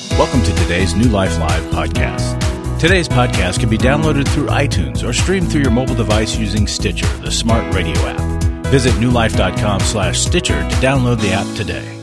Welcome to today's New Life Live podcast. Today's podcast can be downloaded through iTunes or streamed through your mobile device using Stitcher, the smart radio app. Visit newlife.com/Stitcher to download the app today.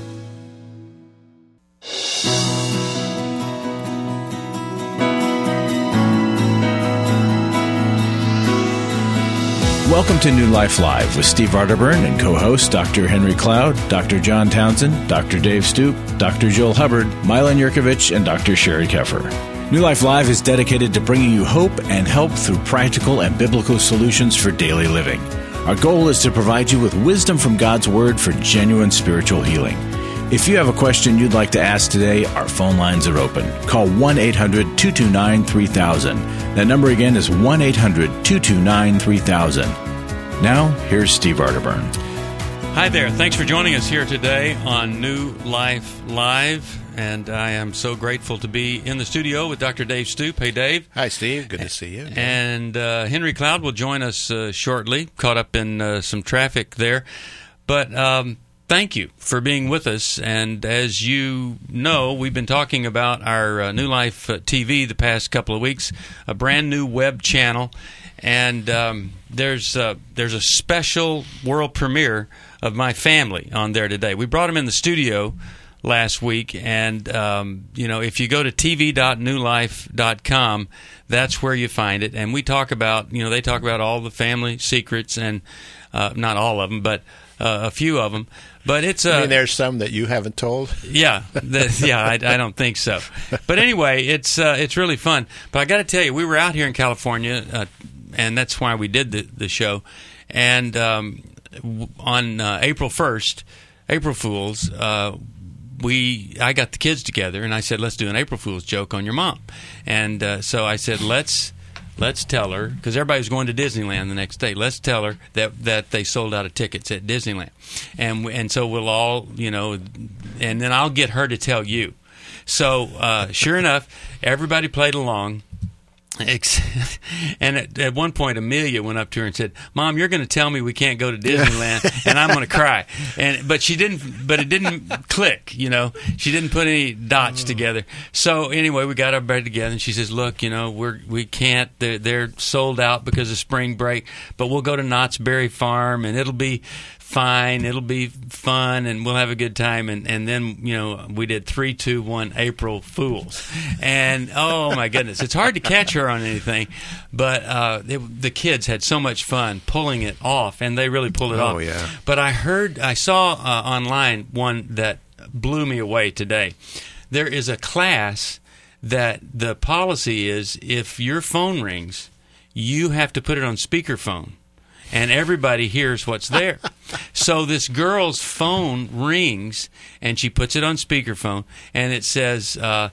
Welcome to New Life Live with Steve Arterburn and co-host Dr. Henry Cloud, Dr. John Townsend, Dr. Dave Stoop, Dr. Joel Hubbard, Milan Yurkovich, and Dr. Sherry Keffer. New Life Live is dedicated to bringing you hope and help through practical and biblical solutions for daily living. Our goal is to provide you with wisdom from God's Word for genuine spiritual healing. If you have a question you'd like to ask today, our phone lines are open. Call 1-800-229-3000. That number again is 1-800-229-3000. Now, here's Steve Arterburn. Hi there. Thanks for joining us here today on New Life Live. And I am so grateful to be in the studio with Dr. Dave Stoop. Hey, Dave. Hi, Steve. Good to see you. And Henry Cloud will join us shortly. Caught up in some traffic there. But thank you for being with us. And as you know, we've been talking about our New Life TV the past couple of weeks, a brand new web channel. And there's a special world premiere of My Family on there today. We brought them in the studio last week, and if you go to tv.newlife.com, that's where you find it. And we talk about, they talk about all the family secrets, and not all of them, but a few of them. But it's there's some that you haven't told. Yeah, I don't think so. But anyway, it's really fun. But I got to tell you, we were out here in California, and that's why we did the show. And on April 1st, April Fool's, I got the kids together, and I said, let's do an April Fool's joke on your mom. And so I said, let's tell her, because everybody was going to Disneyland the next day, let's tell her that they sold out of tickets at Disneyland. And so we'll all, and then I'll get her to tell you. So sure enough, everybody played along. And at one point, Amelia went up to her and said, "Mom, you're going to tell me we can't go to Disneyland, and I'm going to cry." But it didn't click. She didn't put any dots together. So anyway, we got our bed together, and she says, "Look, we can't. They're sold out because of spring break, but we'll go to Knott's Berry Farm, and it'll be fine. It'll be fun, and we'll have a good time." And then, we did 3, 2, 1, April Fools. And, oh, my goodness, it's hard to catch her on anything. But the kids had so much fun pulling it off, and they really pulled it off. Oh, yeah. But I saw online one that blew me away today. There is a class that the policy is if your phone rings, you have to put it on speakerphone. And everybody hears what's there. So this girl's phone rings, and she puts it on speakerphone, and it says,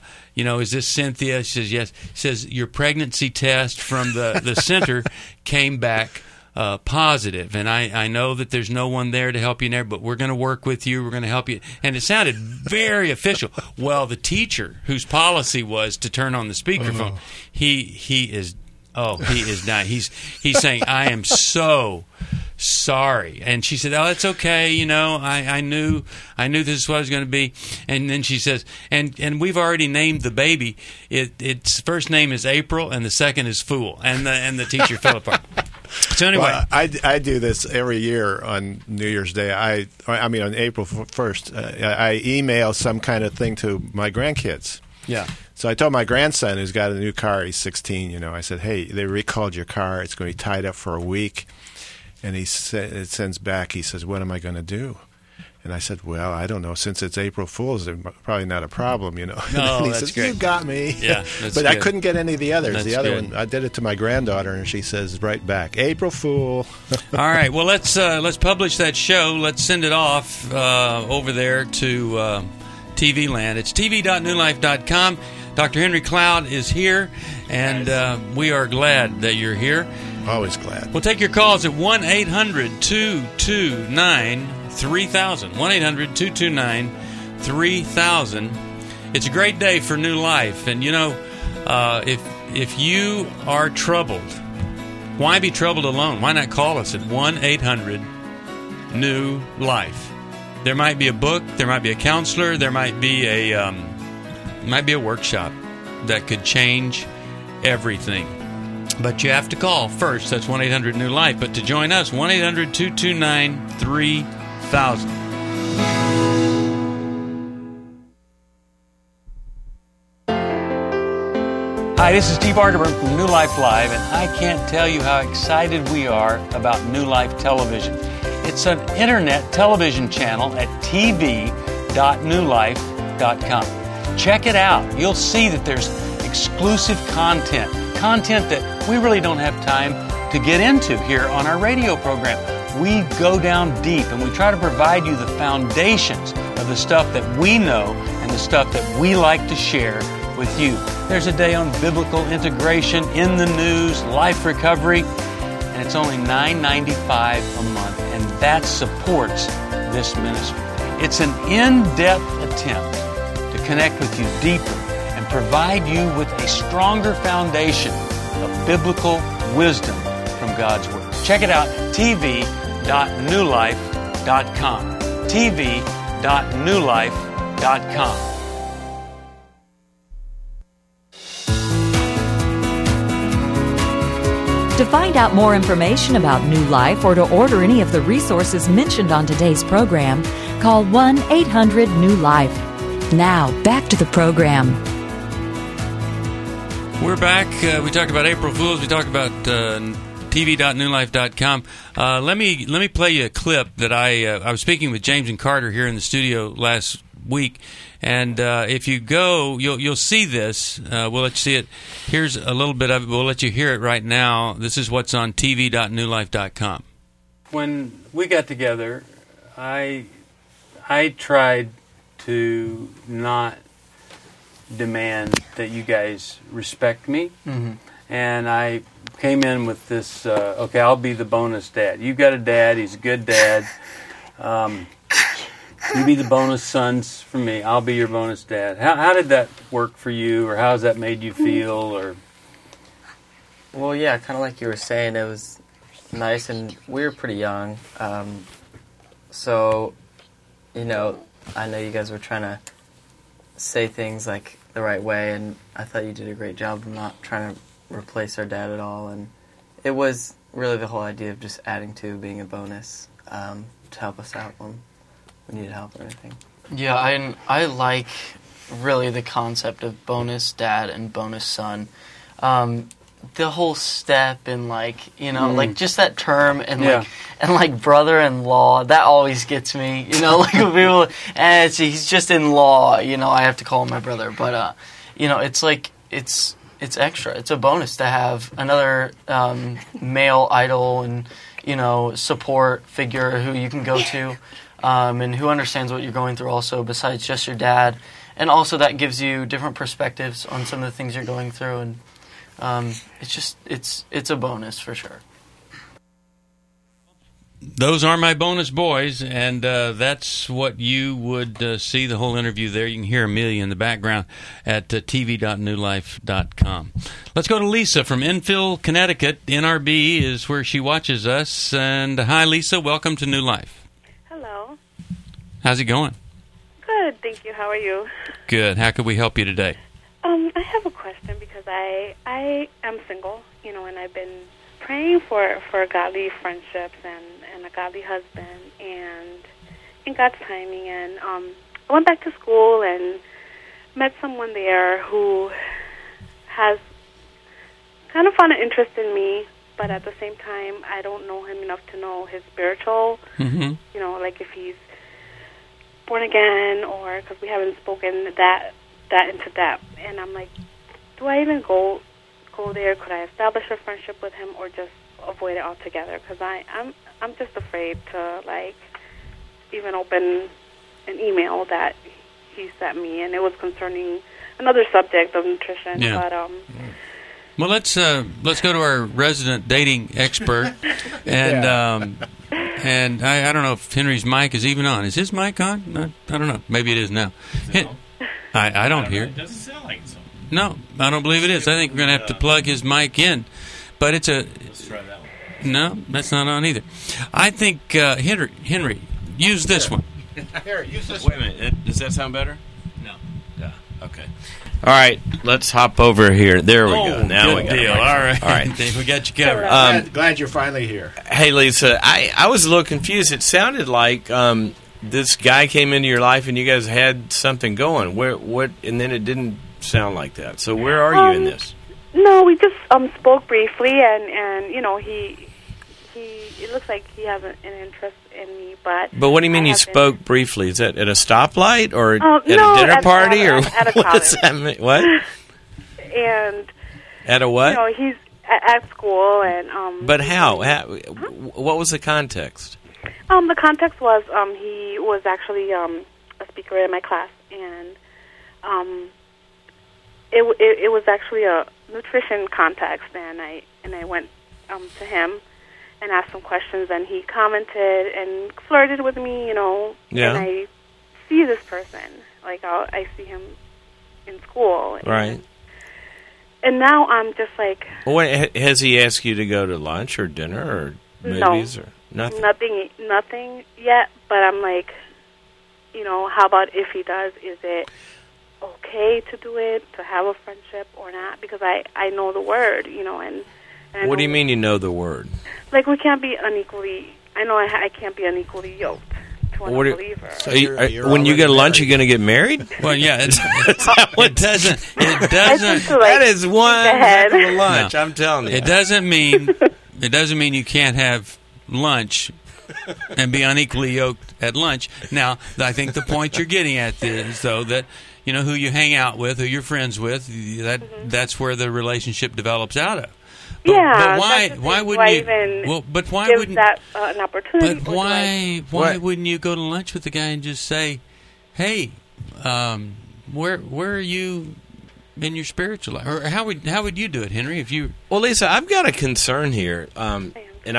is this Cynthia? She says, yes. It says, your pregnancy test from the center came back positive. And I know that there's no one there to help you there, but we're going to work with you. We're going to help you. And it sounded very official. Well, the teacher, whose policy was to turn on the speakerphone, he is dying. He's saying, "I am so sorry." And she said, "Oh, it's okay. I knew this is what it was going to be." And then she says, "And we've already named the baby. Its first name is April, and the second is Fool." And the teacher fell apart. So anyway, well, I do this every year on New Year's Day. On April 1st, I email some kind of thing to my grandkids. Yeah. So I told my grandson, who's got a new car, he's 16, I said, "Hey, they recalled your car. It's going to be tied up for a week." And it sends back, he says, "What am I going to do?" And I said, "Well, I don't know. Since it's April Fool's, it's probably not a problem, No, and he that's says, great. "You got me." Yeah, that's but good. I couldn't get any of the others. That's the other good. one, I did it to my granddaughter, and she says right back, "April Fool." All right. Well, let's publish that show. Let's send it off over there to TV Land. It's tv.newlife.com. Dr. Henry Cloud is here, and we are glad that you're here. Always glad. We'll take your calls at 1-800-229-3000. 1-800-229-3000. It's a great day for New Life. And, if you are troubled, why be troubled alone? Why not call us at 1-800-NEW-LIFE? There might be a book. There might be a counselor. There might be a might be a workshop that could change everything. But you have to call first. That's 1-800-NEW-LIFE. But to join us, 1-800-229-3000. Hi, this is Steve Arterburn from New Life Live, and I can't tell you how excited we are about New Life Television. It's an internet television channel at tv.newlife.com. Check it out. You'll see that there's exclusive content that we really don't have time to get into here on our radio program. We go down deep and we try to provide you the foundations of the stuff that we know and the stuff that we like to share with you. There's a day on biblical integration, in the news, life recovery, and it's only $9.95 a month, and that supports this ministry. It's an in-depth attempt to connect with you deeper and provide you with a stronger foundation of biblical wisdom from God's Word. Check it out, tv.newlife.com. tv.newlife.com. To find out more information about New Life or to order any of the resources mentioned on today's program, call 1-800-NEW-LIFE. Now, back to the program. We're back. We talked about April Fools. We talked about tv.newlife.com. Let me play you a clip that I was speaking with James and Carter here in the studio last week, and if you go, you'll see this. We'll let you see it. Here's a little bit of it. We'll let you hear it right now. This is what's on tv.newlife.com. When we got together, I tried to not demand that you guys respect me, and I came in with this, okay, I'll be the bonus dad. You've got a dad, he's a good dad. You be the bonus sons for me, I'll be your bonus dad. How did that work for you, or how has that made you feel? Or Well, yeah, kind of like you were saying, it was nice, and we were pretty young, so, I know you guys were trying to say things like the right way, and I thought you did a great job of not trying to replace our dad at all, and it was really the whole idea of just adding to, being a bonus to help us out when we needed help or anything. Yeah, I like really the concept of bonus dad and bonus son. The whole step and like just that term and like brother-in-law, that always gets me. Like people, and he's just in law. I have to call him my brother, but it's like it's extra. It's a bonus to have another male idol and support figure who you can go to, and who understands what you're going through. Also, besides just your dad, and also that gives you different perspectives on some of the things you're going through and. It's a bonus for sure. Those are my bonus boys, and that's what you would see the whole interview there. You can hear Amelia in the background at tv.newlife.com. Let's go to Lisa from Enfield, Connecticut. NRB is where she watches us. And hi, Lisa. Welcome to New Life. Hello. How's it going? Good, thank you. How are you? Good. How could we help you today? I have a question because I am single, and I've been praying for godly friendships and a godly husband and in God's timing. And I went back to school and met someone there who has kind of found an interest in me, but at the same time, I don't know him enough to know his spiritual, like if he's born again, or because we haven't spoken that into depth. And I'm like, do I even go there? Could I establish a friendship with him, or just avoid it altogether? Because I'm just afraid to even open an email that he sent me, and it was concerning another subject of nutrition. Yeah. But well, let's go to our resident dating expert, and and I don't know if Henry's mic is even on. Is his mic on? I don't know. Maybe it is now. I don't hear. It doesn't sound like it's on. No, I don't believe it is. I think we're going to have to plug his mic in. But it's a... Let's try that one. No, that's not on either. I think, Henry, use this one. Here, use this one. Wait a minute. Does that sound better? No. Yeah. Okay. All right, let's hop over here. There we go. Now good we got deal. it. All right. All right. We got you covered. Glad you're finally here. Hey, Lisa, I was a little confused. It sounded like this guy came into your life and you guys had something going. What? And then it didn't sound like that. So where are you in this? No, we just spoke briefly, and you know, he it looks like he has an interest in me, but what do you mean you spoke briefly? Is that at a stoplight or at no, a dinner party or at a what college. does that mean? What? And At a what? you know, he's at school, and But how? What was the context? the context was he was actually a speaker in my class, and it was actually a nutrition context, and I went to him and asked some questions, and he commented and flirted with me, you know. Yeah. And I see this person, like I see him in school, Right. And now I'm just like, Well, has he asked you to go to lunch or dinner or movies or nothing? nothing yet. But I'm like, you know, how about if he does? Is it okay to do it, to have a friendship or not? Because I know the word, you know, and I What do you know- mean you know the word? Like, we can't be unequally. I know I can't be unequally yoked to an unbeliever. So Are you're when you already get lunch, married. you're going to get married? Well, yeah, it doesn't. It I doesn't. think to, like, That is one think ahead. heck of a lunch. No. I'm telling you. It doesn't mean you can't have lunch and be unequally yoked at lunch. Now, I think the point you're getting at is, though, that you know who you hang out with, who you're friends with. That's where the relationship develops out of. But, Yeah, but why? that's the Why thing. wouldn't Why you? even Well, but why give wouldn't? that an opportunity? But or do I- why What? wouldn't you go to lunch with the guy and just say, "Hey, where are you in your spiritual life?" Or how would you do it, Henry? If you Well, Lisa, I've got a concern here, and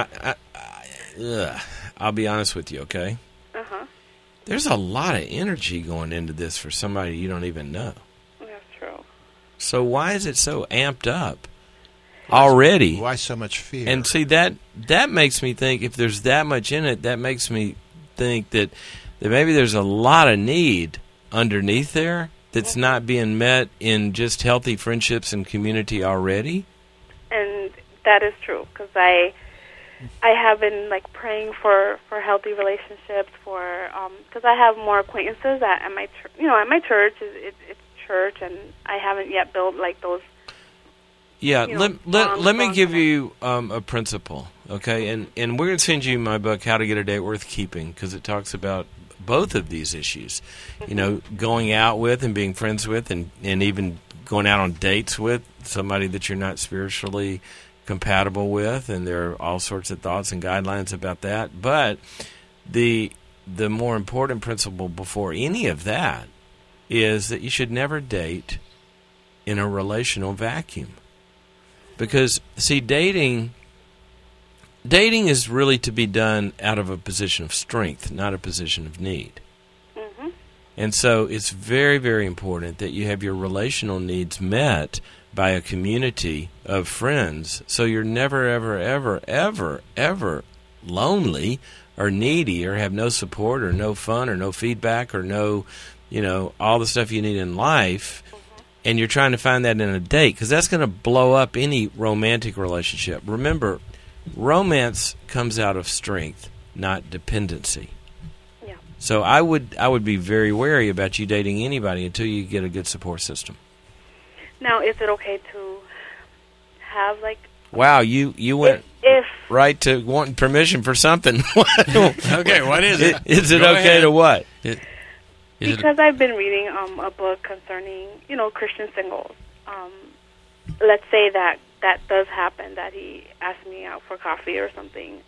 I'll be honest with you, okay? Uh-huh. There's a lot of energy going into this for somebody you don't even know. That's true. So why is it so amped up already? Why so much fear? And see, that makes me think, if there's that much in it, that makes me think that maybe there's a lot of need underneath there that's not being met in just healthy friendships and community already. And that is true, because I have been like praying for healthy relationships, for because I have more acquaintances at my at my church. It's church, and I haven't yet built like those. Yeah, You know, let me bonds give and- you a principle, okay? And we're going to send you my book, How to Get a Date Worth Keeping, because it talks about both of these issues. You know, going out with and being friends with and even going out on dates with somebody that you're not spiritually compatible with, and there are all sorts of thoughts and guidelines about that. But the more important principle before any of that is that you should never date in a relational vacuum. Because, see, dating is really to be done out of a position of strength, not a position of need. Mm-hmm. And so it's very, very important that you have your relational needs met by a community of friends, so you're never, ever, ever, ever, ever lonely or needy or have no support or no fun or no feedback or no, all the stuff you need in life. And you're trying to find that in a date, because that's going to blow up any romantic relationship. Remember, romance comes out of strength, not dependency. Yeah. So I would be very wary about you dating anybody until you get a good support system. Now, is it okay to have like? Wow, you went If right to wanting permission for something. okay, what is it? Is it Go okay ahead. to what? because I've been reading a book concerning Christian singles. Let's say that does happen, that he asked me out for coffee or something.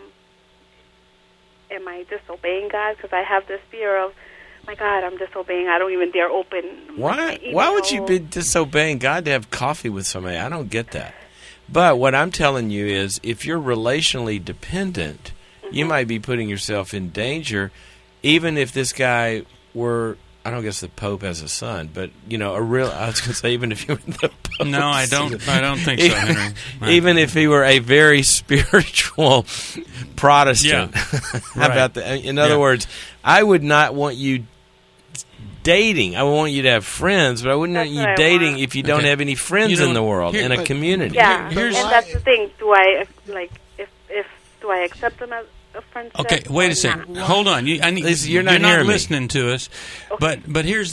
Am I disobeying God? Because I have this fear of, my God, I'm disobeying. I don't even dare open. Why would you be disobeying God to have coffee with somebody? I don't get that. But what I'm telling you is, if you're relationally dependent, you might be putting yourself in danger, even if this guy were, I don't guess the Pope has a son, but I was going to say, even if you were the Pope. No, I don't think so, Henry. Even if he were a very spiritual Protestant. Yeah. How about that? In other words, I would not want you dating. I want you to have friends, but I wouldn't want That's you what I dating want. if you don't Okay. have any friends You know, in the world, here- in a but- community. Yeah, Here's- and that's the thing. Do I if do I accept them as a friendship? Okay, wait or a second. not? Hold on. Lisa, you're not hearing me. listening to us. But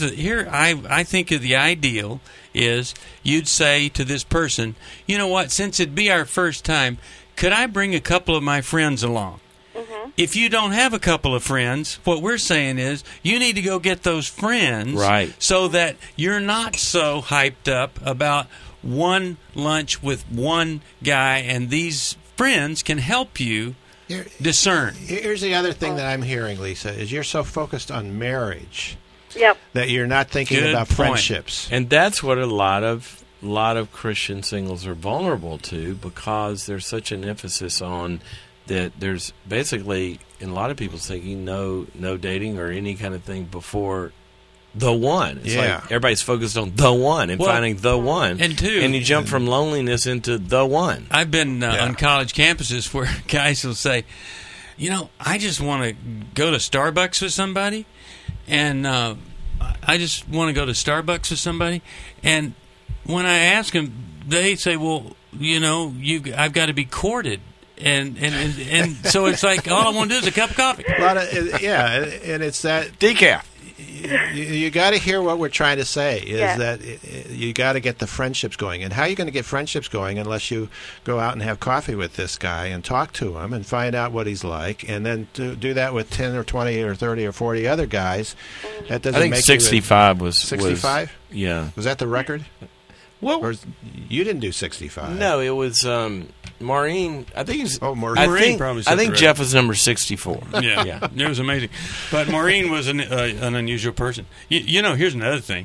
I think of the ideal is you'd say to this person, you know what? Since it'd be our first time, could I bring a couple of my friends along? If you don't have a couple of friends, what we're saying is you need to go get those friends, Right. so that you're not so hyped up about one lunch with one guy, and these friends can help you Here- discern. Here's the other thing that I'm hearing, Lisa, is you're so focused on marriage Yep. that you're not thinking Good about point. friendships. And that's what a lot of Christian singles are vulnerable to, because there's such an emphasis on that. There's basically, in a lot of people's thinking, no dating or any kind of thing before the one. It's Yeah. like everybody's focused on the one and Well, finding the one. and two- and you jump from loneliness into the one. I've been Yeah. on college campuses where guys will say, you know, I just want to go to Starbucks with somebody, and I just want to go to Starbucks with somebody. And when I ask them, they say, well, you know, I've got to be courted. And so it's like, all I want to do is a cup of coffee. A lot of, yeah, and it's that Decaf. you got to hear what we're trying to say is Yeah. that you got to get the friendships going. And how are you going to get friendships going unless you go out and have coffee with this guy and talk to him and find out what he's like, and then do that with 10 or 20 or 30 or 40 other guys? That doesn't I think make 65 was 65? Yeah. Was that the record? Well, Or you didn't do 65? no, it was Maureen. I think it's. Oh, Maureen. I Maureen think, probably set I the think record. Jeff was number 64. Yeah, it was amazing. But Maureen was an unusual person. You know, here's another thing.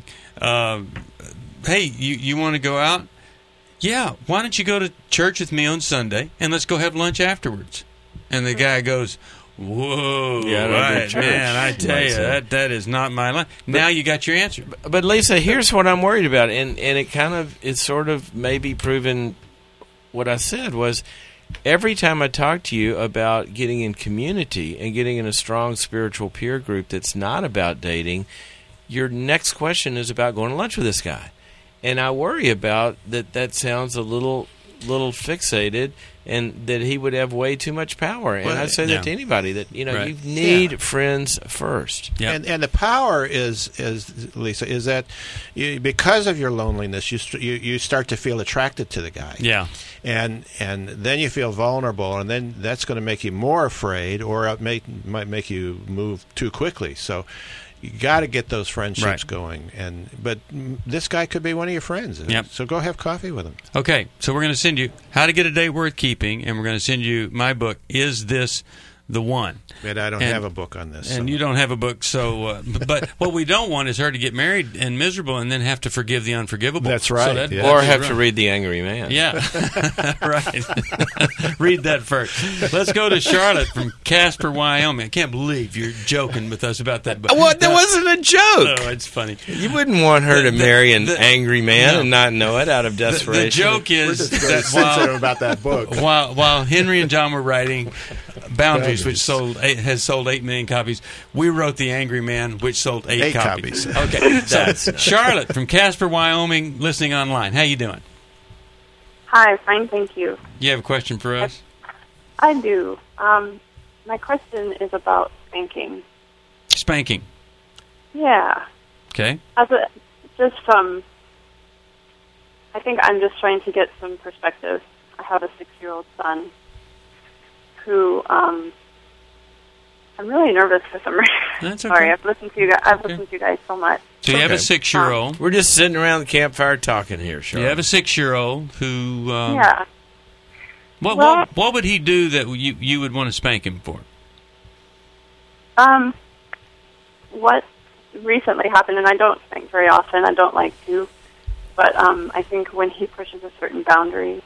Hey, you want to go out? Yeah, why don't you go to church with me on Sunday, and let's go have lunch afterwards? And the guy goes, whoa, Yeah, I don't do right, church. man, I tell Right, you, so- that is not my line. Now you got your answer. But Lisa, here's what I'm worried about, and it kind of it's sort of maybe proven what I said was every time I talk to you about getting in community and getting in a strong spiritual peer group that's not about dating, your next question is about going to lunch with this guy, and I worry about that sounds a little fixated, and that he would have way too much power. And Well, I say yeah. that to anybody, that Right. you need friends first. Yep. And the power is Lisa, is that because of your loneliness, you start to feel attracted to the guy. Yeah. And then you feel vulnerable, and then that's going to make you more afraid, or it might make you move too quickly. So you got to get those friendships Right. going. But this guy could be one of your friends. Yep. So go have coffee with him. Okay, so we're going to send you How to Get a Date Worth Keeping, and we're going to send you my book, Is This the One? But I don't And- have a book on this. And so. you don't have a book, so but what we don't want is her to get married and miserable and then have to forgive the unforgivable. That's right, So that'd yeah. be Or have rough. to read The Angry Man. Yeah, right. Read that first. Let's go to Charlotte from Casper, Wyoming. I can't believe you're joking with us about that book. What? That wasn't a joke. No, it's funny. You wouldn't want her to marry an the- angry man no. and not know it out of The desperation. joke We're is just very that sensitive about that book. while Henry and John were writing Boundaries, which has sold 8 million copies, we wrote The Angry Man, which sold 8 copies. Okay, so Charlotte from Casper, Wyoming, listening online. How you doing? Hi, fine, thank you. You have a question for us? I do. My question is about spanking. Spanking. Yeah. Okay. I think I'm just trying to get some perspective. I have a 6-year-old son who I'm really nervous for some reason. That's okay. Sorry, I've listened to you guys. I've Okay. listened to you guys so much. So you have a Okay. 6-year-old. We're just sitting around the campfire talking here, You Charlotte. have a 6-year-old who. Yeah. What would he do that you would want to spank him for? What recently happened, and I don't spank very often. I don't like to, but I think when he pushes a certain boundary.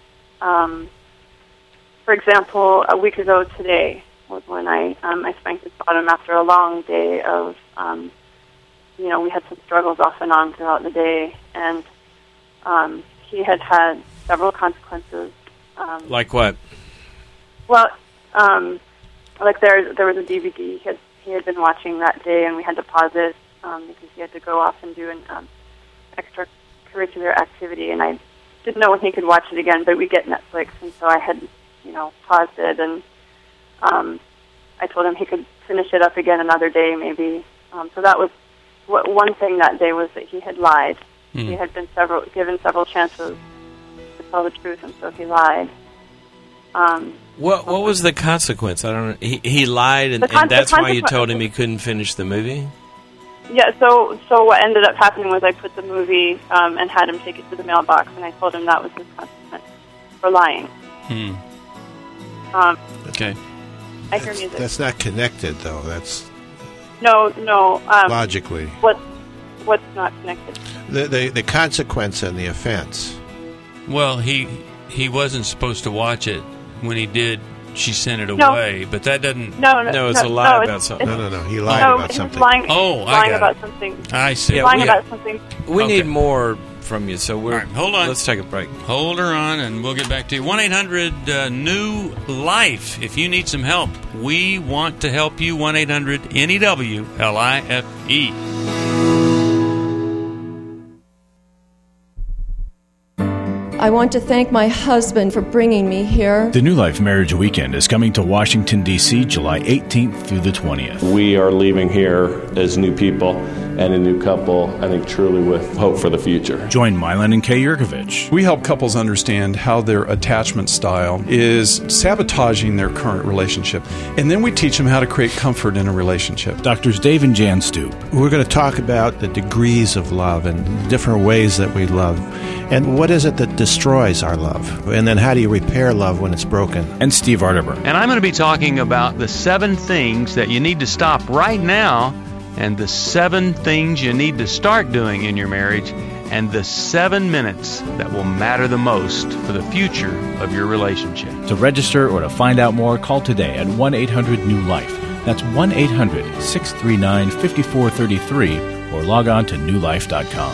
For example, a week ago today was when I spanked his bottom after a long day of, we had some struggles off and on throughout the day, and he had several consequences. Like what? Well, like there was a DVD he had been watching that day, and we had to pause it because he had to go off and do an extracurricular activity, and I didn't know when he could watch it again, but we get Netflix, and so I had, paused it, and I told him he could finish it up again another day, maybe. So that was one thing that day, was that he had lied. He had been given several chances to tell the truth, and so he lied. What was the consequence? I don't know. He lied, and that's why you told him he couldn't finish the movie? Yeah, so what ended up happening was I put the movie and had him take it to the mailbox, and I told him that was his consequence for lying. Okay. I hear music. That's not connected, though. That's no. Logically. What's not connected? The consequence and the offense. Well, he wasn't supposed to watch it. When he did, she sent it away. But that doesn't. No, it's a lie about something. No. He lied about something. Lying I got about it. something. I see. Yeah, lying about something. We need more from you, so we're. All right, hold on. Let's take a break. Hold her on, and we'll get back to you. 1-800-NEW-LIFE. If you need some help, we want to help you. 1-800-NEW-LIFE. I want to thank my husband for bringing me here. The New Life Marriage Weekend is coming to Washington, D.C., July 18th through the 20th. We are leaving here as new people and a new couple, I think truly with hope for the future. Join Milan and Kay Yurkovich. We help couples understand how their attachment style is sabotaging their current relationship, and then we teach them how to create comfort in a relationship. Doctors Dave and Jan Stoop. We're going to talk about the degrees of love and different ways that we love. And what is it that destroys our love? And then how do you repair love when it's broken? And Steve Arterburn. And I'm going to be talking about the 7 things that you need to stop right now, and the 7 things you need to start doing in your marriage, and the 7 minutes that will matter the most for the future of your relationship. To register or to find out more, call today at 1-800-NEW-LIFE. That's 1-800-639-5433, or log on to newlife.com.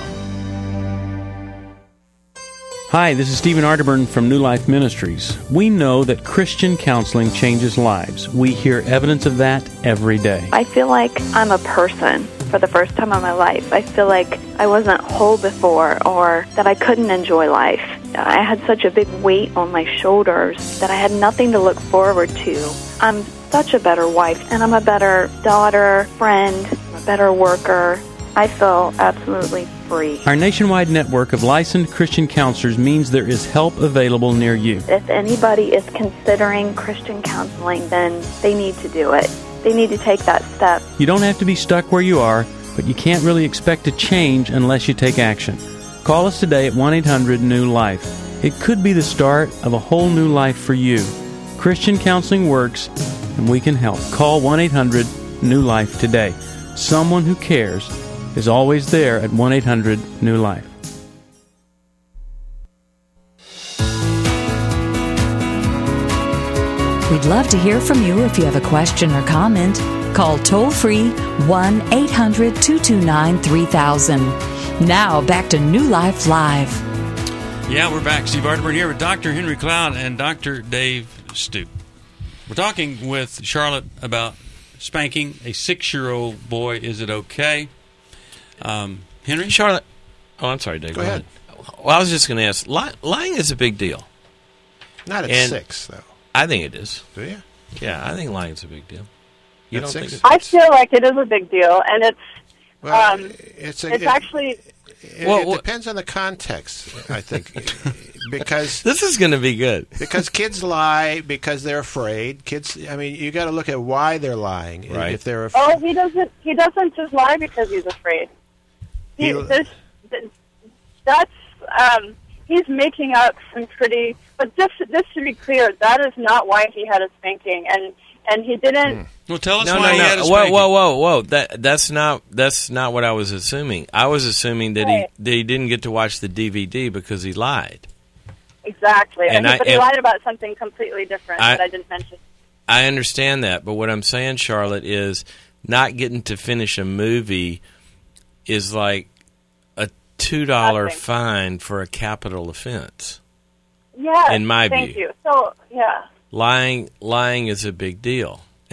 Hi, this is Stephen Arterburn from New Life Ministries. We know that Christian counseling changes lives. We hear evidence of that every day. I feel like I'm a person for the first time in my life. I feel like I wasn't whole before, or that I couldn't enjoy life. I had such a big weight on my shoulders that I had nothing to look forward to. I'm such a better wife, and I'm a better daughter, friend, a better worker. I feel absolutely free. Our nationwide network of licensed Christian counselors means there is help available near you. If anybody is considering Christian counseling, then they need to do it. They need to take that step. You don't have to be stuck where you are, but you can't really expect to change unless you take action. Call us today at 1-800-NEW-LIFE. It could be the start of a whole new life for you. Christian counseling works, and we can help. Call 1-800-NEW-LIFE today. Someone who cares is always there at 1-800-NEW-LIFE. We'd love to hear from you if you have a question or comment. Call toll-free 1-800-229-3000. Now back to New Life Live. Yeah, we're back. Steve Arterburn here with Dr. Henry Cloud and Dr. Dave Stoop. We're talking with Charlotte about spanking a 6-year-old boy. Is it okay? Henry? Charlotte. Oh, I'm sorry, Dave. Go ahead. Well, I was just going to ask. Lying is a big deal. Not at 6, though. I think it is. Do you? Yeah, I think lying is a big deal. You don't think? I feel like it is a big deal, and it's actually. It depends on the context, I think, because this is going to be good. Because kids lie because they're afraid. Kids, I mean, you got to look at why they're lying. Right. If they're afraid. Oh, he doesn't just lie because he's afraid. He's making up some pretty. But just to be clear, that is not why he had a spanking, and he didn't. Well, tell us why he had a spanking. Whoa! That's not what I was assuming. I was assuming that he didn't get to watch the DVD because he lied. Exactly, but he lied about something completely different that I didn't mention. I understand that, but what I'm saying, Charlotte, is not getting to finish a movie is like a $2 fine for a capital offense. Yeah, in my view. Thank you. So, yeah. Lying is a big deal.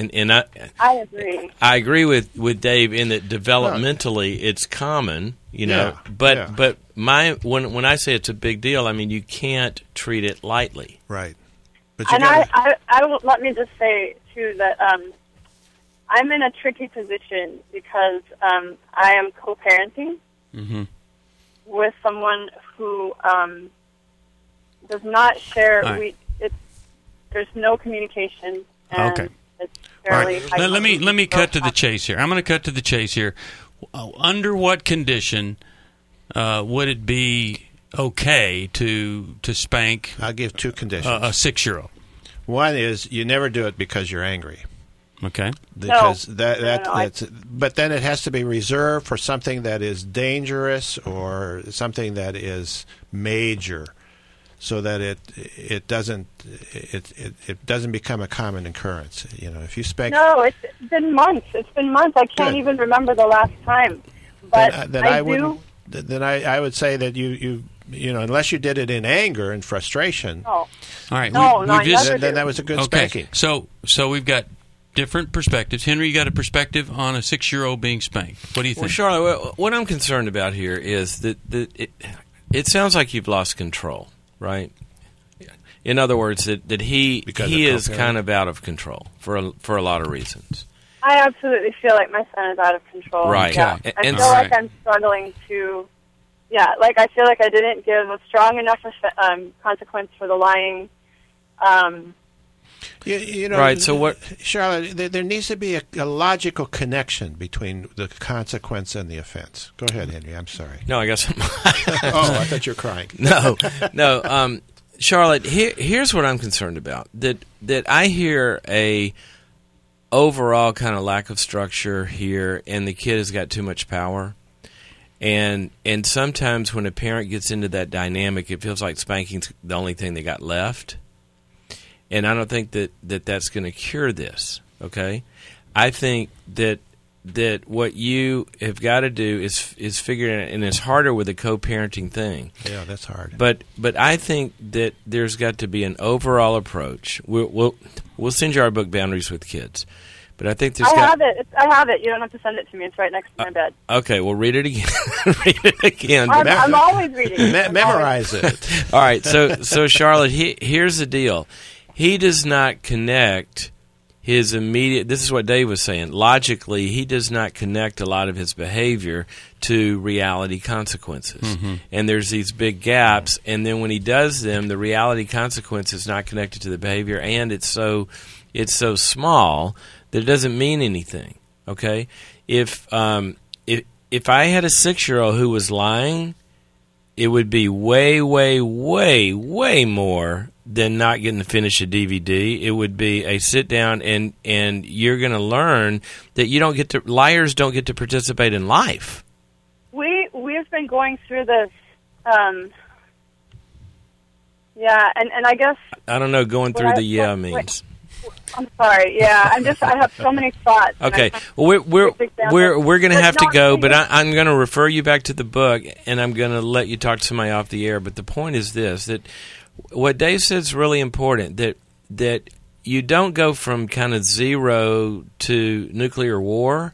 And I agree. I agree with Dave in that developmentally it's common, you know. But when I say it's a big deal, I mean you can't treat it lightly. Right. But I will, let me just say too that I'm in a tricky position because I am co-parenting with someone who does not share. Right. There's no communication. And it's fairly high. Let me cut to the chase here. I'm going to cut to the chase here. Under what condition would it be okay to spank? I'll give two conditions. A 6-year-old. One is you never do it because you're angry. Okay. Because that's. But then it has to be reserved for something that is dangerous or something that is major, so that it doesn't become a common occurrence. You know, if you spank. No, it's been months. I can't even remember the last time. But then I would. Then I would say that you know, unless you did it in anger and frustration. Oh. All right. Then that was a good spanking. So we've got different perspectives. Henry, you got a perspective on a 6-year-old being spanked. What do you think? Well, Charlotte, what I'm concerned about here is that it sounds like you've lost control, right? In other words, that he is kind of out of control for a lot of reasons. I absolutely feel like my son is out of control. Right. Yeah. I feel like I'm struggling to. Yeah, like I feel like I didn't give a strong enough consequence for the lying. You know, right. So what, Charlotte? There needs to be a logical connection between the consequence and the offense. Go ahead, Henry. I'm sorry. No, I guess. I thought you were crying. No. Charlotte, here's what I'm concerned about. That I hear a overall kind of lack of structure here, and the kid has got too much power. And sometimes when a parent gets into that dynamic, it feels like spanking's the only thing they got left. And I don't think that's going to cure this, okay? I think that what you have got to do is figure it out, and it's harder with a co-parenting thing. Yeah, that's hard. But I think that there's got to be an overall approach. We'll send you our book, Boundaries with Kids. But I think I have it. You don't have to send it to me. It's right next to my bed. Okay, well, read it again. Read it again. I'm always reading. Memorize it. All right, so Charlotte, here's the deal. He does not connect his immediate. This is what Dave was saying. Logically, he does not connect a lot of his behavior to reality consequences. Mm-hmm. And there's these big gaps. And then when he does them, the reality consequence is not connected to the behavior, and it's so small that it doesn't mean anything. Okay, if I had a 6-year-old who was lying, it would be way, way, way, way more than not getting to finish a DVD. It would be a sit down and you're going to learn that liars don't get to participate in life. We've been going through this. Yeah, and I guess I don't know. Going through means. I'm sorry. Yeah, I have so many thoughts. Okay. Well, we're going to have to go, but I'm going to refer you back to the book, and I'm going to let you talk to somebody off the air. But the point is this: that what Dave said is really important. That you don't go from kind of zero to nuclear war.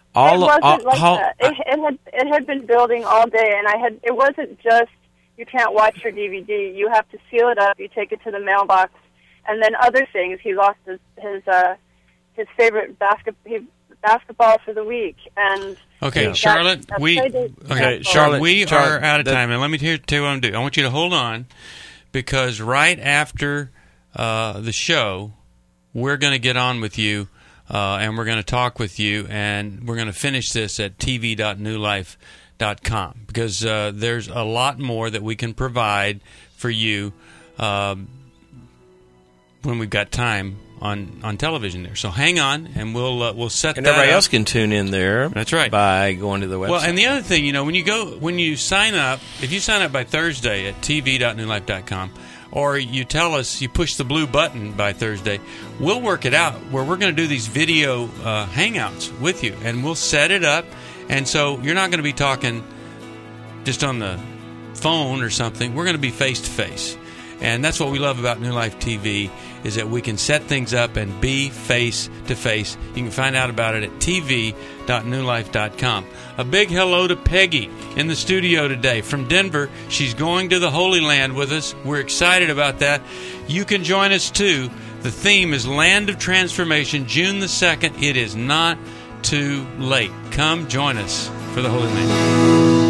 It had been building all day, and it wasn't just you can't watch your DVD. You have to seal it up. You take it to the mailbox. And then other things, he lost his favorite basketball for the week, and Charlotte, Charlotte, we are out of time, and let me tell you what I'm going to do. I want you to hold on, because right after the show, we're going to get on with you, and we're going to talk with you, and we're going to finish this at tv.newlife.com, because there's a lot more that we can provide for you. When we've got time on television there. So hang on, and we'll set and that everybody up. else can tune in there. That's right. By going to the website. Well, and the other thing, when you sign up, if you sign up by Thursday at tv.newlife.com, or you tell us, you push the blue button by Thursday, we'll work it out where we're going to do these video hangouts with you, and we'll set it up, and so you're not going to be talking just on the phone or something. We're going to be face to face. And that's what we love about New Life TV, is that we can set things up and be face to face. You can find out about it at tv.newlife.com. A big hello to Peggy in the studio today from Denver. She's going to the Holy Land with us. We're excited about that. You can join us too. The theme is Land of Transformation, June the 2nd. It is not too late. Come join us for the Holy Land.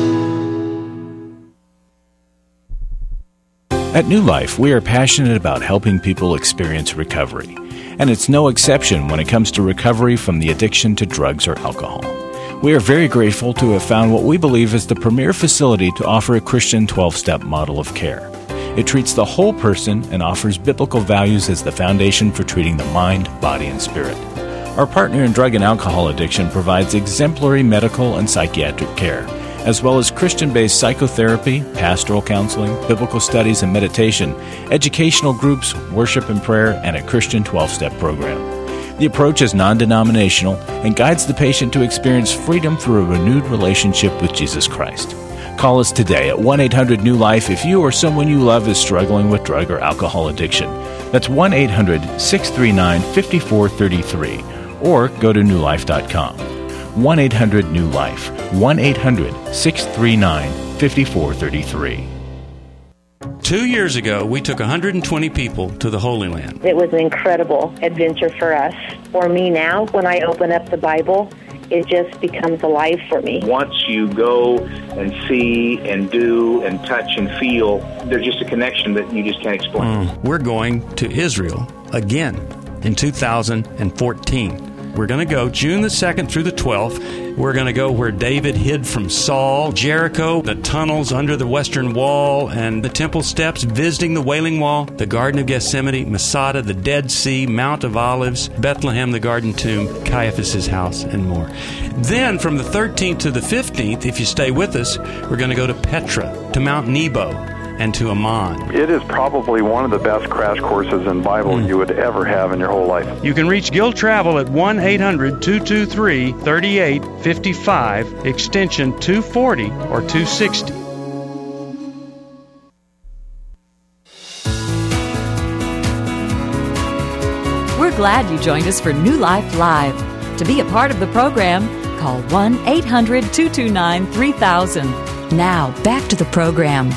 At New Life, we are passionate about helping people experience recovery. And it's no exception when it comes to recovery from the addiction to drugs or alcohol. We are very grateful to have found what we believe is the premier facility to offer a Christian 12-step model of care. It treats the whole person and offers biblical values as the foundation for treating the mind, body, and spirit. Our partner in drug and alcohol addiction provides exemplary medical and psychiatric care, as well as Christian-based psychotherapy, pastoral counseling, biblical studies and meditation, educational groups, worship and prayer, and a Christian 12-step program. The approach is non-denominational and guides the patient to experience freedom through a renewed relationship with Jesus Christ. Call us today at 1-800-NEW-LIFE if you or someone you love is struggling with drug or alcohol addiction. That's 1-800-639-5433, or go to newlife.com. 1-800-NEW-LIFE, 1-800-639-5433. 2 years ago, we took 120 people to the Holy Land. It was an incredible adventure for us. For me now, when I open up the Bible, it just becomes alive for me. Once you go and see and do and touch and feel, there's just a connection that you just can't explain. We're going to Israel again in 2014. We're going to go June the 2nd through the 12th. We're going to go where David hid from Saul, Jericho, the tunnels under the Western Wall, and the temple steps, visiting the Wailing Wall, the Garden of Gethsemane, Masada, the Dead Sea, Mount of Olives, Bethlehem, the Garden Tomb, Caiaphas' house, and more. Then from the 13th to the 15th, if you stay with us, we're going to go to Petra, to Mount Nebo, and to Amman. It is probably one of the best crash courses in Bible you would ever have in your whole life. You can reach Guild Travel at 1-800-223-3855, extension 240 or 260. We're glad you joined us for New Life Live. To be a part of the program, call 1-800-229-3000. Now, back to the program.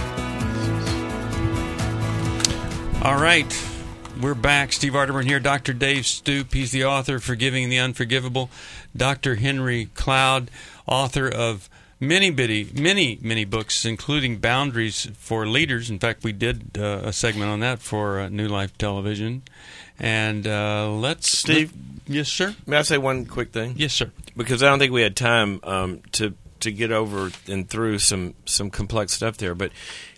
All right, we're back. Steve Arterburn here. Dr. Dave Stoop, he's the author of Forgiving the Unforgivable. Dr. Henry Cloud, author of many books, including Boundaries for Leaders. In fact, we did a segment on that for New Life Television. And Steve. Yes, sir? May I say one quick thing? Yes, sir. Because I don't think we had time to get over and through some complex stuff there. But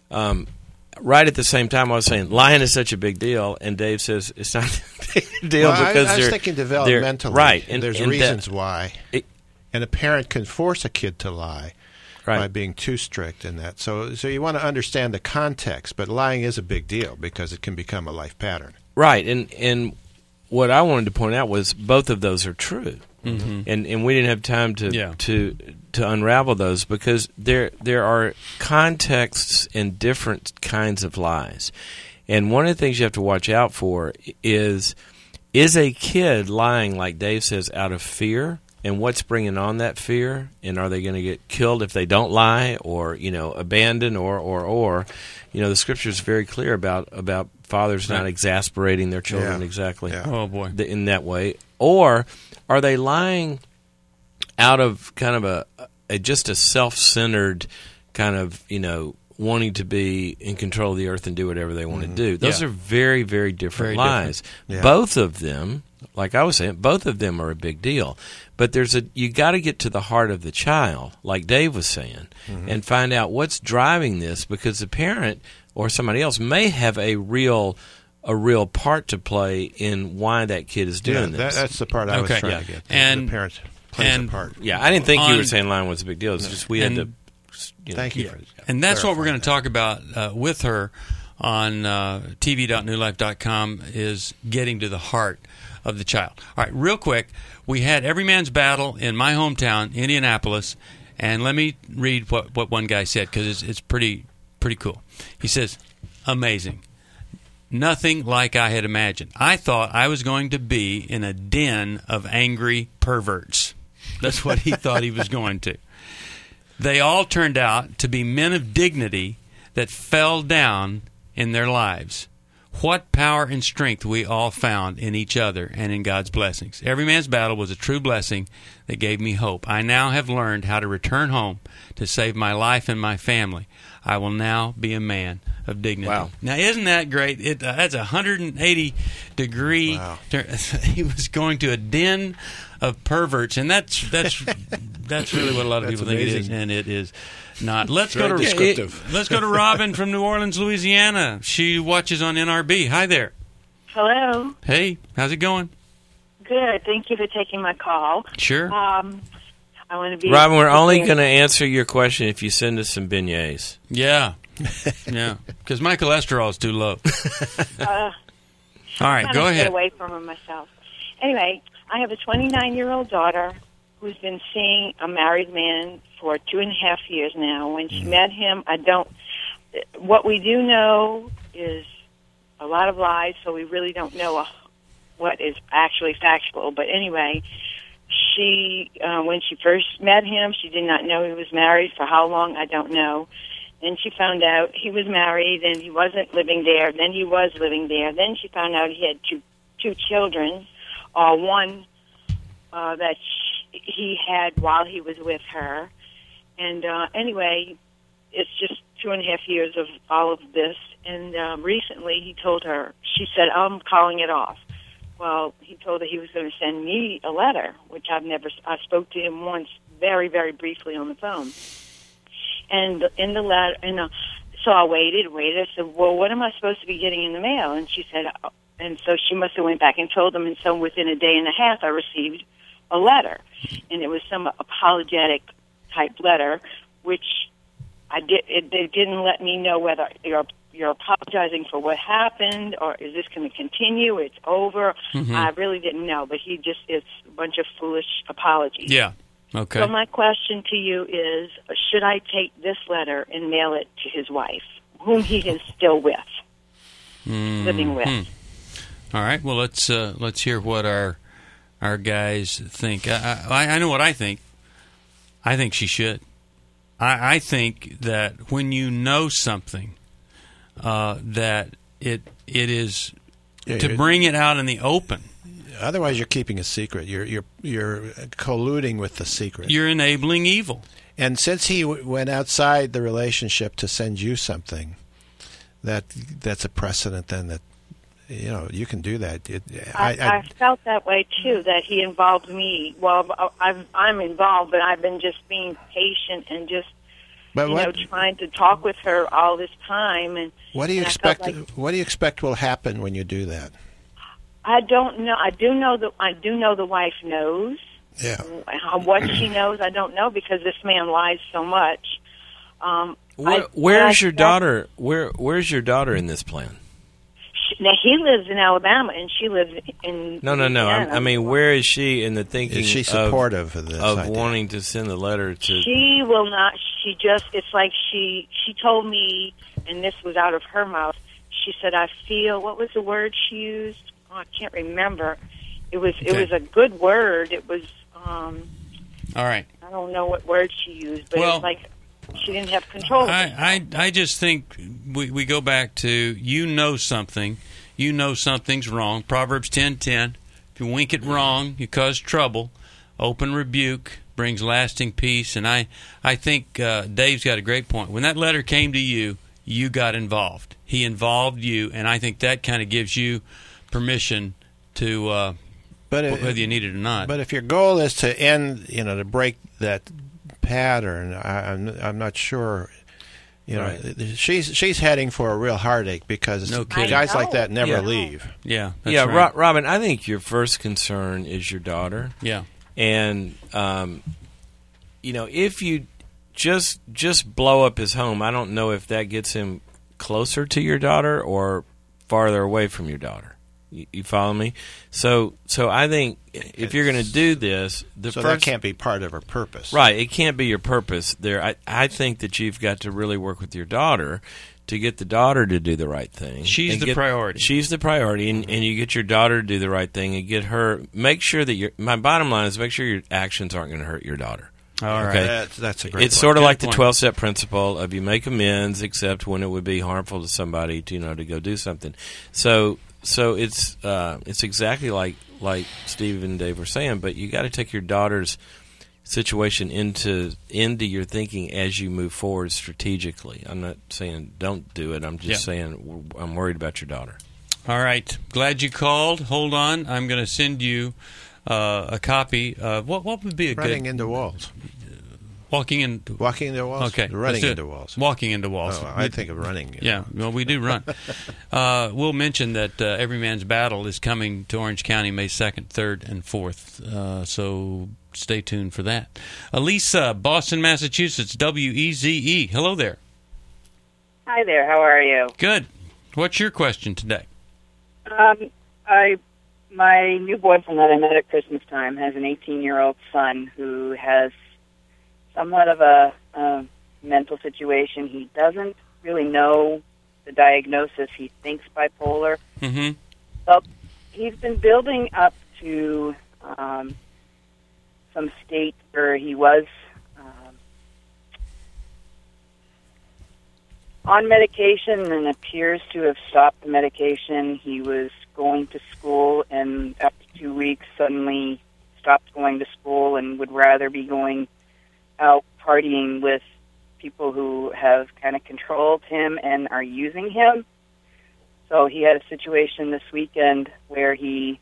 right at the same time, I was saying lying is such a big deal, and Dave says it's not a big deal because I was thinking developmentally. Right. And there's reasons why. And a parent can force a kid to lie by being too strict in that. So you want to understand the context, but lying is a big deal because it can become a life pattern. Right. And what I wanted to point out was both of those are true. Mm-hmm. And we didn't have time to unravel those because there are contexts in different kinds of lies. And one of the things you have to watch out for is a kid lying, like Dave says, out of fear? And what's bringing on that fear? And are they going to get killed if they don't lie, or abandoned, or the Scripture is very clear about fathers not exasperating their children exactly. Yeah. Oh boy, in that way. Or are they lying out of kind of just a self-centered kind of wanting to be in control of the earth and do whatever they want to do? Those are very, very different lies. Yeah. Both of them, like I was saying, both of them are a big deal. But you got to get to the heart of the child, like Dave was saying, and find out what's driving this, because the parent or somebody else may have a real part to play in why that kid is doing this. That's the part I was trying to get. And the parent plays a part. Yeah, I didn't think you were saying lying was a big deal. It's just we had to. Thank you. And that's what we're going to talk about with her on tv.newlife.com, is getting to the heart of the child. All right, real quick, we had Every Man's Battle in my hometown, Indianapolis, and let me read what one guy said, because it's pretty cool. He says, amazing. nothing like I had imagined. I thought I was going to be in a den of angry perverts. That's what he thought he was going to. They all turned out to be men of dignity that fell down in their lives. What power and strength we all found in each other and in God's blessings. Every man's battle was a true blessing that gave me hope. I now have learned how to return home to save my life and my family. I will now be a man of dignity. Wow. Now, isn't that great? That's 180-degree. Wow. He was going to a den of perverts, and that's really what a lot of people think it is, and it is not. Let's go to Robin from New Orleans, Louisiana. She watches on NRB. Hi there. Hello. Hey, how's it going? Good. Thank you for taking my call. Sure. I want to be Robin, we're only going to answer your question if you send us some beignets. Yeah. Yeah. Because my cholesterol is too low. All right, go ahead. Get away from him myself. Anyway, I have a 29-year-old daughter who's been seeing a married man for 2.5 years now. When she met him, what we do know is a lot of lies, so we really don't know what is actually factual. But anyway, she, when she first met him, she did not know he was married. For how long, I don't know. Then she found out he was married and he wasn't living there. Then he was living there. Then she found out he had two children, one that he had while he was with her. And anyway, it's just 2.5 years of all of this. And recently he told her, she said, I'm calling it off. Well, he told her he was going to send me a letter, which I spoke to him once very, very briefly on the phone. And in the letter, so I waited. I said, well, what am I supposed to be getting in the mail? And she said, and so she must have went back and told them. And so within a day and a half, I received a letter. And it was some apologetic type letter, which they didn't let me know whether you're apologizing for what happened, or is this going to continue? It's over. Mm-hmm. I really didn't know, but it's a bunch of foolish apologies. Yeah. Okay. So my question to you is, should I take this letter and mail it to his wife, whom he is still with, living with? All right. Well, let's hear what our guys think. I know what I think. I think she should. I think that when you know something, that it is to bring it out in the open. Otherwise, you're keeping a secret. You're colluding with the secret. You're enabling evil. And since he went outside the relationship to send you something, that's a precedent. Then that you can do that. I felt that way too. That he involved me. Well, I'm involved, but I've been just being patient and just trying to talk with her all this time. And what do you expect? What do you expect will happen when you do that? I don't know. I do know the wife knows. Yeah. What she knows, I don't know, because this man lies so much. Where's your daughter? Where's your daughter in this plan? Now he lives in Alabama, and she lives in. No. I mean, where is she in the thinking? Is she supportive of this? Of wanting to send the letter to? She will not. She just. It's like she told me, and this was out of her mouth. She said, "I feel." What was the word she used? Oh, I can't remember. It was a good word. It was. All right. I don't know what word she used, but it's like she didn't have control. I just think we go back to something. You know something's wrong. Proverbs 10:10. If you wink it wrong, you cause trouble. Open rebuke brings lasting peace. And I think Dave's got a great point. When that letter came to you, you got involved. He involved you, and I think that kind of gives you permission to whether you need it or not. But if your goal is to end, to break that pattern, I'm not sure. Right. She's heading for a real heartache because guys like that never leave. Yeah, that's right. Robin, I think your first concern is your daughter. Yeah, and if you just blow up his home, I don't know if that gets him closer to your daughter or farther away from your daughter. You follow me? So I think if you're going to do this, that can't be part of her purpose, right? It can't be your purpose. I think that you've got to really work with your daughter to get the daughter to do the right thing. She's the priority. She's the priority, and you get your daughter to do the right thing and get her. Make sure that my bottom line is make sure your actions aren't going to hurt your daughter. All right. Okay? That's a great It's point. sort of Good like the point. 12-step principle of you make amends, except when it would be harmful to somebody to go do something. So it's exactly like Steve and Dave were saying, but you got to take your daughter's situation into your thinking as you move forward strategically. I'm not saying don't do it. I'm just saying I'm worried about your daughter. All right. Glad you called. Hold on. I'm going to send you a copy of what would be a Running good... into walls. Walking into walls? Running Okay. Let's do it. into walls. Walking into walls. Oh, I think of running. Yeah, well, we do run. We'll mention that Every Man's Battle is coming to Orange County May 2nd, 3rd, and 4th. So stay tuned for that. Elisa, Boston, Massachusetts, WEZE. Hello there. Hi there. How are you? Good. What's your question today? My new boyfriend that I met at Christmas time has an 18-year-old son who has somewhat of a mental situation. He doesn't really know the diagnosis. He thinks bipolar. Mm-hmm. So he's been building up to some state where he was on medication and appears to have stopped the medication. He was going to school and after 2 weeks suddenly stopped going to school and would rather be going out partying with people who have kind of controlled him and are using him. So he had a situation this weekend where he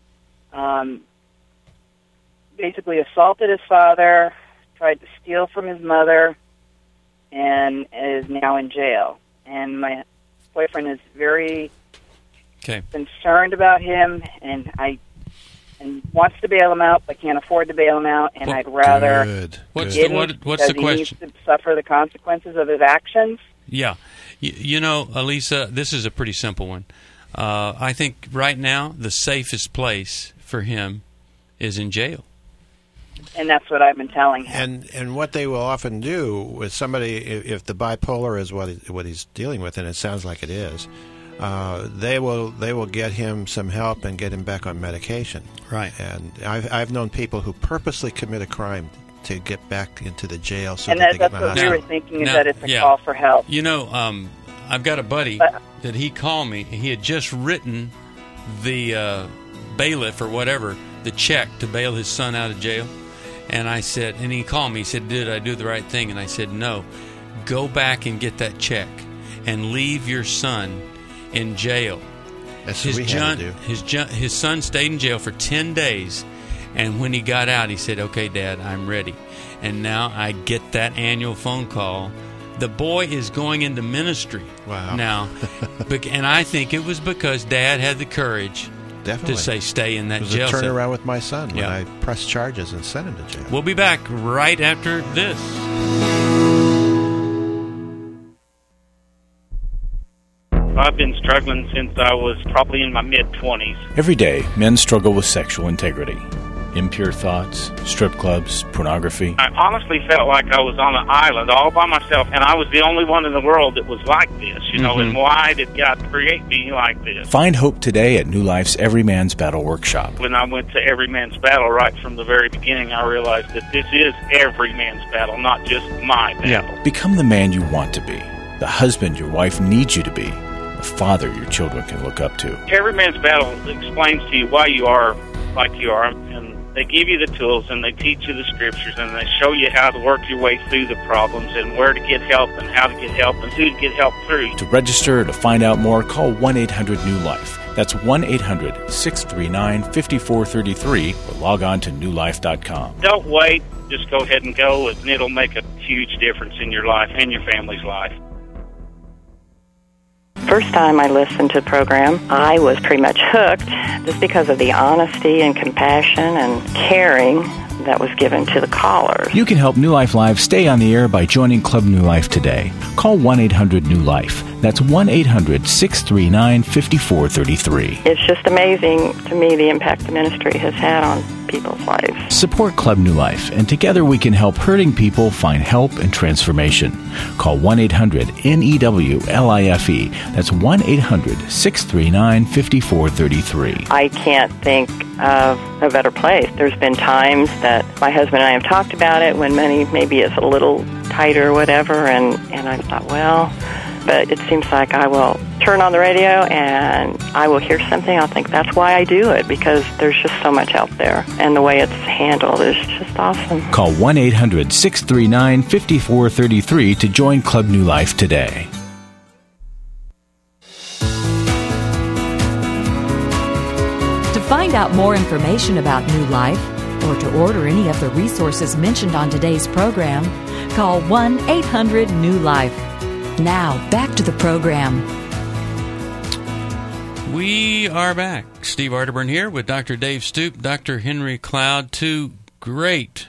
basically assaulted his father, tried to steal from his mother, and is now in jail. And my boyfriend is very concerned about him, and wants to bail him out, but can't afford to bail him out. And I'd rather What's get the him what's the because question? he needs to suffer the consequences of his actions. Yeah. You know, Elisa, this is a pretty simple one. I think right now the safest place for him is in jail. And that's what I've been telling him. And what they will often do with somebody, if the bipolar is what he's dealing with, and it sounds like it is, they will get him some help and get him back on medication. Right. And I've known people who purposely commit a crime to get back into the jail so And that they get that's in the what we hospital. were thinking, is that it's a call for help. You know, I've got a buddy that he called me. He had just written the bailiff or whatever, the check to bail his son out of jail. And I said, and he called me. He said, "Did I do the right thing?" And I said, "No. Go back and get that check and leave your son in jail." That's what we had to do. His son stayed in jail for 10 days. And when he got out, he said, "Okay, Dad, I'm ready." And now I get that annual phone call. The boy is going into ministry now. And I think it was because Dad had the courage Definitely. to say, stay in that It was jail a cell. turnaround with my son when Yeah. I pressed charges and sent him to jail. We'll be back right after this. I've been struggling since I was probably in my mid-20s. Every day, men struggle with sexual integrity. Impure thoughts, strip clubs, pornography. I honestly felt like I was on an island all by myself, and I was the only one in the world that was like this, and why did God create me like this? Find hope today at New Life's Every Man's Battle Workshop. When I went to Every Man's Battle right from the very beginning, I realized that this is every man's battle, not just my battle. Become the man you want to be, the husband your wife needs you to be, the father your children can look up to. Every Man's Battle explains to you why you are like you are, and they give you the tools, and they teach you the scriptures, and they show you how to work your way through the problems, and where to get help, and how to get help, and who to get help through. To register or to find out more, call 1-800-NEW-LIFE. That's 1-800-639-5433 or log on to newlife.com. Don't wait. Just go ahead and go, and it'll make a huge difference in your life and your family's life. First time I listened to the program, I was pretty much hooked just because of the honesty and compassion and caring that was given to the callers. You can help New Life Live stay on the air by joining Club New Life today. Call 1-800-NEW-LIFE. That's 1-800-639-5433. It's just amazing to me the impact the ministry has had on people's lives. Support Club New Life, and together we can help hurting people find help and transformation. Call 1-800-NEWLIFE. That's 1-800-639-5433. I can't think of a better place. There's been times that my husband and I have talked about it when maybe it's a little tighter or whatever, and I thought, well, but it seems like I will turn on the radio and I will hear something. I'll think that's why I do it, because there's just so much out there, and the way it's handled is just awesome. Call 1-800-639-5433 to join Club New Life today. To find out more information about New Life or to order any of the resources mentioned on today's program, call 1-800-NEW-LIFE. Now, back to the program. We are back. Steve Arterburn here with Dr. Dave Stoop, Dr. Henry Cloud, two great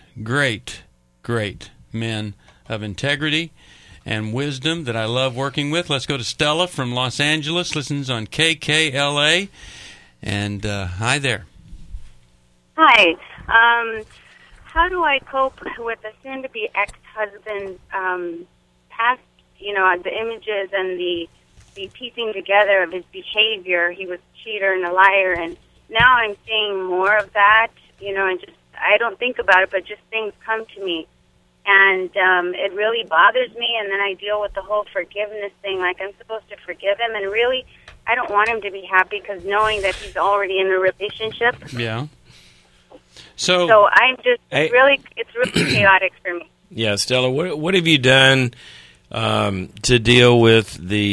men of integrity and wisdom that I love working with. Let's go to Stella from Los Angeles, listens on KKLA. And hi there. Hi. How do I cope with a soon-to-be ex-husband's past, the images and the piecing together of his behavior? He was a cheater and a liar, and now I'm seeing more of that, and just, I don't think about it, but just things come to me. And it really bothers me, and then I deal with the whole forgiveness thing, like I'm supposed to forgive him, and really, I don't want him to be happy, because knowing that he's already in a relationship. Yeah. So I'm just it's really chaotic for me. Yeah, Stella, what have you done to deal with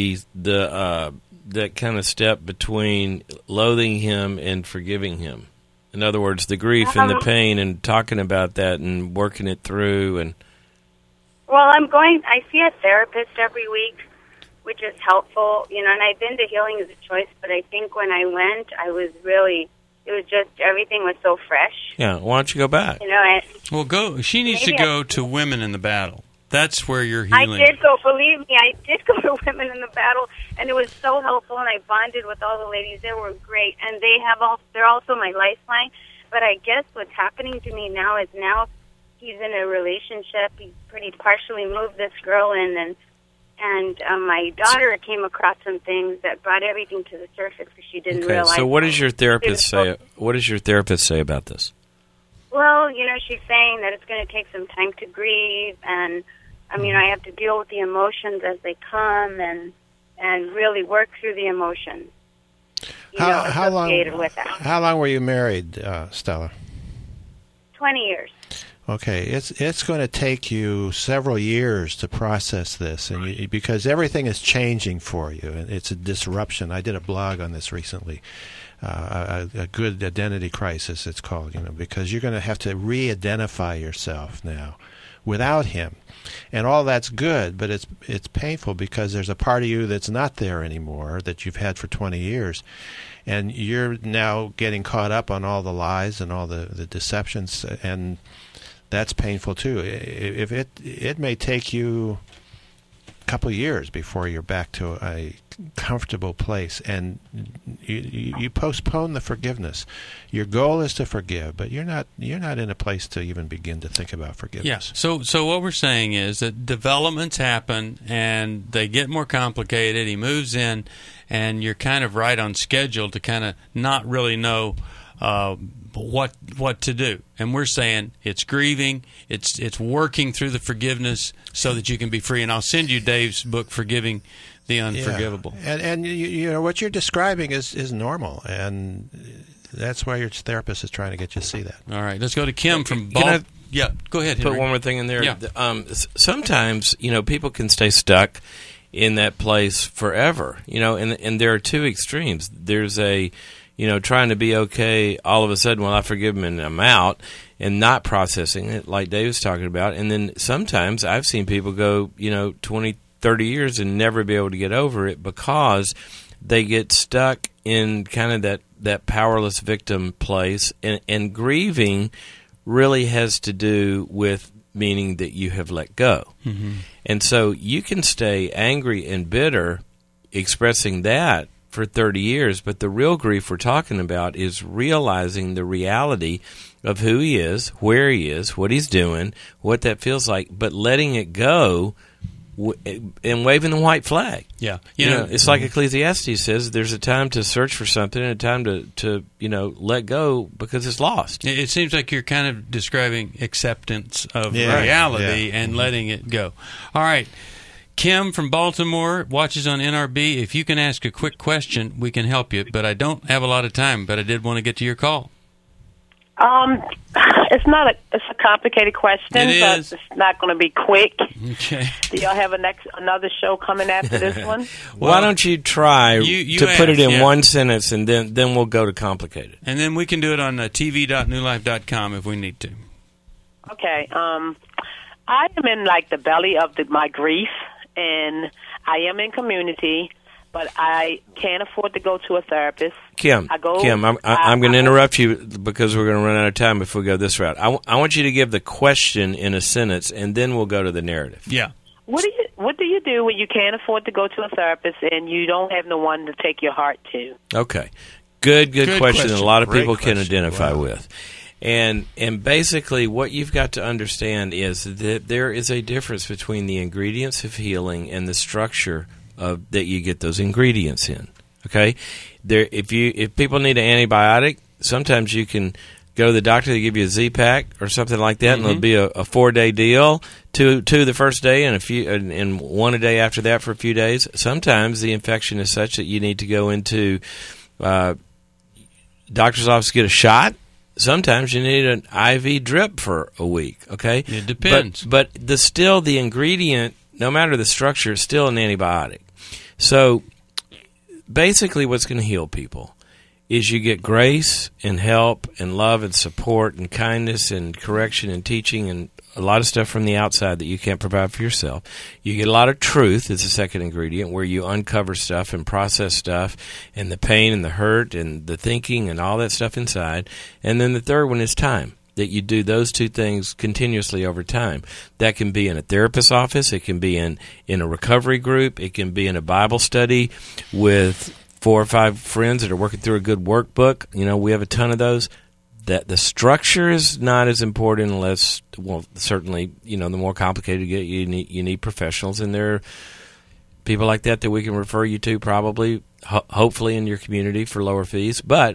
that kind of step between loathing him and forgiving him? In other words, the grief and the pain, and talking about that and working it through. And well, I see a therapist every week, which is helpful, and I've been to Healing is a Choice, but I think when I went, it was just, everything was so fresh. Yeah, why don't you go back? She needs to go to Women in the Battle. That's where you're healing. I did go, believe me, I did go to Women in the Battle, and it was so helpful, and I bonded with all the ladies. They were great, and they're also my lifeline. But I guess what's happening to me now is he's in a relationship. He's pretty partially moved this girl in, and my daughter came across some things that brought everything to the surface because she didn't realize. So what does your therapist say? What does your therapist say about this? Well, she's saying that it's going to take some time to grieve, and I have to deal with the emotions as they come, and really work through the emotions. How long? With that. How long were you married, Stella? 20 years. Okay, it's going to take you several years to process this, and because everything is changing for you, and it's a disruption. I did a blog on this recently, a good identity crisis, it's called, because you're going to have to re-identify yourself now without him, and all that's good, but it's painful because there's a part of you that's not there anymore that you've had for 20 years. And you're now getting caught up on all the lies and all the deceptions, and that's painful too. If it may take you a couple of years before you're back to a comfortable place, and you postpone the forgiveness. Your goal is to forgive, but you're not in a place to even begin to think about forgiveness. Yeah. So what we're saying is that developments happen and they get more complicated. He moves in, and you're kind of right on schedule to kind of not really know what to do. And we're saying it's grieving, it's working through the forgiveness so that you can be free. And I'll send you Dave's book, Forgiving the Unforgivable. Yeah. And what you're describing is normal, and that's why your therapist is trying to get you to see that. All right, let's go to Kim from Yeah, go ahead, Henry. Put one more thing in there. Yeah. Sometimes, people can stay stuck in that place forever, and there are two extremes. There's trying to be okay all of a sudden, well, I forgive him and I'm out, and not processing it like Dave was talking about. And then sometimes I've seen people go, 20, 30 years and never be able to get over it because they get stuck in kind of that powerless victim place. And grieving really has to do with meaning that you have let go. Mm-hmm. And so you can stay angry and bitter expressing that for 30 years, but the real grief we're talking about is realizing the reality of who he is, where he is, what he's doing, what that feels like, but letting it go and waving the white flag. Yeah. You know, it's like Ecclesiastes says, there's a time to search for something and a time to let go because it's lost. It seems like you're kind of describing acceptance of reality and letting it go. All right. Kim from Baltimore watches on NRB. If you can ask a quick question, we can help you. But I don't have a lot of time, but I did want to get to your call. It's a complicated question, but it's not going to be quick. Okay. Do y'all have another show coming after this one? Why don't you try to put it in one sentence, and then we'll go to complicated. And then we can do it on tv.newlife.com if we need to. Okay. I am in the belly of my grief, and I am in community, but I can't afford to go to a therapist. Kim, I'm going to interrupt you because we're going to run out of time if we go this route. I want you to give the question in a sentence, and then we'll go to the narrative. Yeah. What do you do when you can't afford to go to a therapist and you don't have no one to take your heart to? Okay. Good question. A lot of people can identify with. And basically what you've got to understand is that there is a difference between the ingredients of healing and the structure that you get those ingredients in. Okay? If people need an antibiotic, sometimes you can go to the doctor, they give you a Z-Pack or something like that, and it'll be a 4-day deal, two the first day and one a day after that for a few days. Sometimes the infection is such that you need to go into doctor's office to get a shot. Sometimes you need an IV drip for a week, okay? It depends. But the ingredient, no matter the structure, is still an antibiotic. So basically what's going to heal people is you get grace and help and love and support and kindness and correction and teaching and a lot of stuff from the outside that you can't provide for yourself. You get a lot of truth as a second ingredient where you uncover stuff and process stuff and the pain and the hurt and the thinking and all that stuff inside. And then the third one is time, that you do those two things continuously over time. That can be in a therapist's office. It can be in a recovery group. It can be in a Bible study with 4 or 5 friends that are working through a good workbook. We have a ton of those. That the structure is not as important unless, certainly, the more complicated you get, you need professionals, and there are people like that we can refer you to probably, hopefully in your community for lower fees, but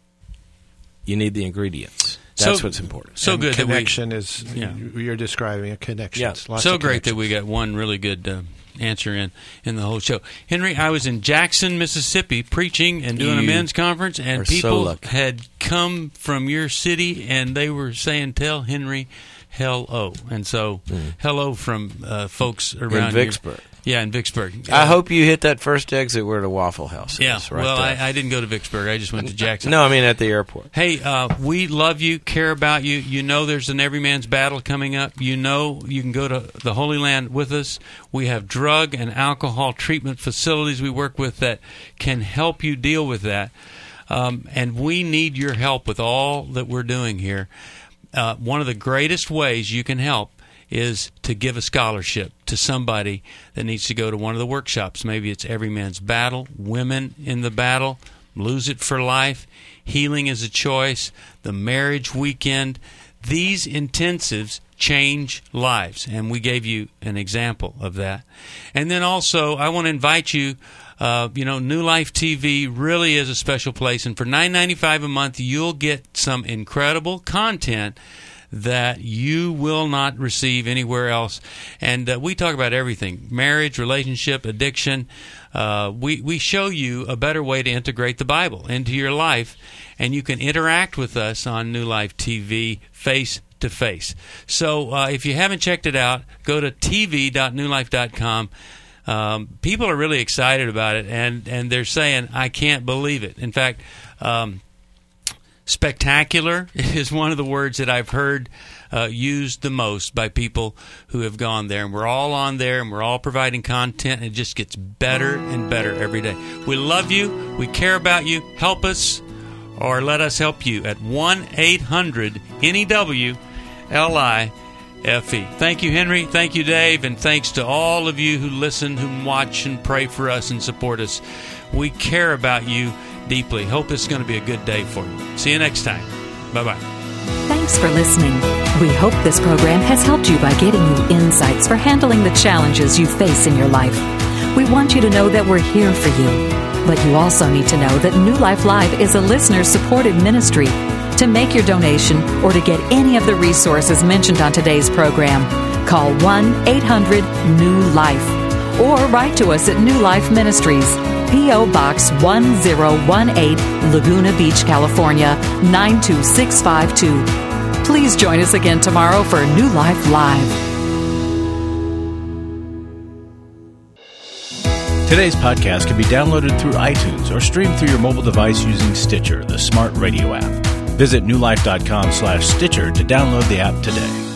you need the ingredients. That's what's important. So good. Connection is, you're describing a connection. Yeah. So great that we got one really good answer in the whole show. Henry, I was in Jackson, Mississippi, preaching and doing a men's conference, and people had come from your city, and they were saying, "Tell Henry hello." And so, hello from folks around in Vicksburg. Yeah, in Vicksburg. I hope you hit that first exit where the Waffle House is. Yeah, I didn't go to Vicksburg. I just went to Jackson. No, I mean at the airport. Hey, we love you, care about you. You know there's an Every Man's Battle coming up. You know you can go to the Holy Land with us. We have drug and alcohol treatment facilities we work with that can help you deal with that. And we need your help with all that we're doing here. One of the greatest ways you can help is to give a scholarship to somebody that needs to go to one of the workshops. Maybe it's Every Man's Battle, Women in the Battle, Lose It for Life, Healing is a Choice, the Marriage Weekend. These intensives change lives, and we gave you an example of that. And then also, I want to invite you, New Life TV really is a special place, and for $9.95 a month, you'll get some incredible content that you will not receive anywhere else. And we talk about everything: marriage, relationship, addiction. We show you a better way to integrate the Bible into your life, and you can interact with us on New Life TV face to face. So if you haven't checked it out, go to tv.newlife.com. People are really excited about it, and they're saying, "I can't believe it." In fact, spectacular is one of the words that I've heard used the most by people who have gone there. And we're all on there, and we're all providing content, and it just gets better and better every day. We love you. We care about you. Help us, or let us help you at 1-800-NEW-LI. Thank you, Henry. Thank you, Dave. And thanks to all of you who listen, who watch and pray for us and support us. We care about you deeply. Hope it's going to be a good day for you. See you next time. Bye-bye. Thanks for listening. We hope this program has helped you by getting you insights for handling the challenges you face in your life. We want you to know that we're here for you. But you also need to know that New Life Live is a listener-supported ministry. To make your donation or to get any of the resources mentioned on today's program, call 1-800-NEW-LIFE or write to us at New Life Ministries, P.O. Box 1018, Laguna Beach, California, 92652. Please join us again tomorrow for New Life Live. Today's podcast can be downloaded through iTunes or streamed through your mobile device using Stitcher, the smart radio app. Visit newlife.com/Stitcher to download the app today.